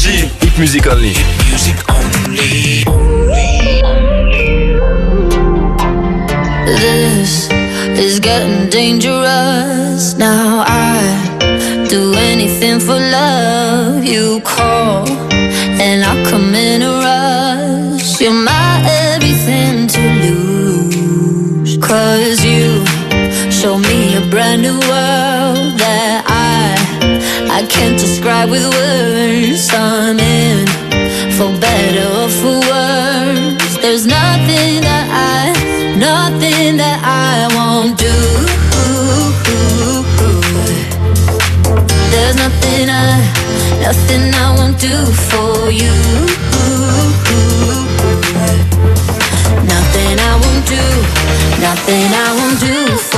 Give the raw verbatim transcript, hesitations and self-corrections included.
Énergie, hit music only. Hit music only. This is getting dangerous. Now I do anything for love. You call and I come in a rush. You're my everything to lose. Cause you show me a brand new world that I I can't describe with words. I'm in, for better or for worse. There's nothing that I, nothing that I won't do. There's nothing I, nothing I won't do for you. Nothing I won't do, nothing I won't do for you.